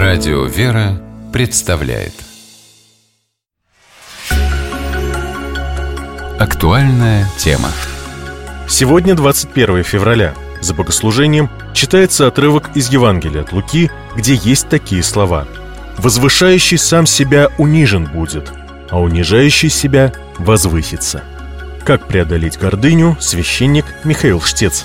Радио «Вера» представляет актуальная тема. Сегодня 21 февраля. За богослужением читается отрывок из Евангелия от Луки, где есть такие слова: «Возвышающий сам себя унижен будет, а унижающий себя возвысится». Как преодолеть гордыню, священник Михаил Штец.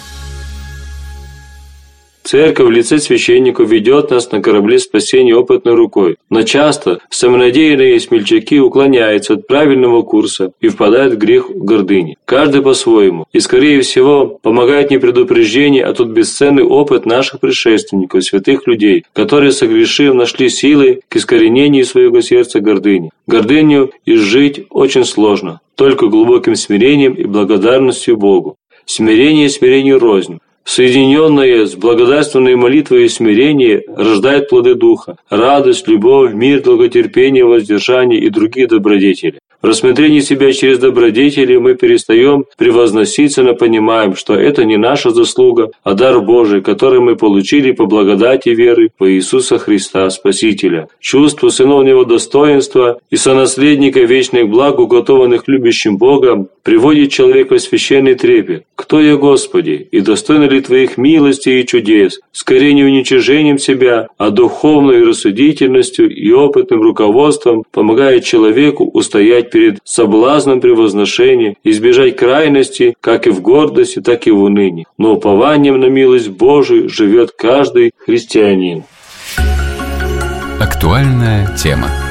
Церковь в лице священников ведет нас на корабли спасения опытной рукой, но часто самонадеянные смельчаки уклоняются от правильного курса и впадают в грех гордыни. Каждый по-своему, и скорее всего помогает не предупреждение, а тот бесценный опыт наших предшественников, святых людей, которые, согрешив, нашли силы к искоренению своего сердца гордыни. Гордыню изжить очень сложно, только глубоким смирением и благодарностью Богу. Смирение смирению рознь. Соединенное с благодарственной молитвой и смирение рождает плоды Духа: радость, любовь, мир, долготерпение, воздержание и другие добродетели. В рассмотрении себя через добродетели мы перестаем превозноситься, но понимаем, что это не наша заслуга, а дар Божий, который мы получили по благодати веры во Иисуса Христа, Спасителя. Чувство сыновнего достоинства и сонаследника вечных благ, уготованных любящим Богом, приводит человека в священный трепет. «Кто я, Господи, и достойна ли Твоих милостей и чудес?» Скорее не уничижением себя, а духовной рассудительностью и опытным руководством помогает человеку устоять перед соблазном превозношения, избежать крайности, как и в гордости, так и в унынии. Но упованием на милость Божию живет каждый христианин. Актуальная тема.